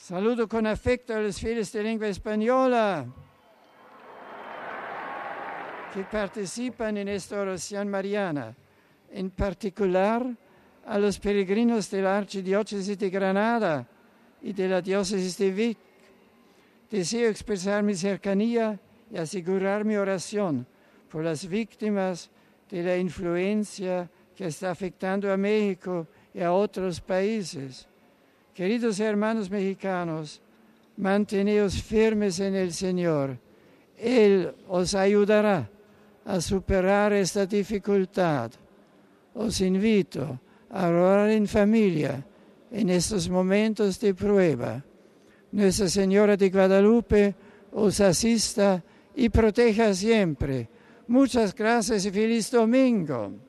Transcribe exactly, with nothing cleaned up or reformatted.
Saludo con afecto a los fieles de lengua española que participan en esta oración mariana, en particular a los peregrinos de la Archidiócesis de Granada y de la Diócesis de Vic. Deseo expresar mi cercanía y asegurar mi oración por las víctimas de la influencia que está afectando a México y a otros países. Queridos hermanos mexicanos, manteneos firmes en el Señor. Él os ayudará a superar esta dificultad. Os invito a orar en familia en estos momentos de prueba. Nuestra Señora de Guadalupe os asista y proteja siempre. Muchas gracias y feliz domingo.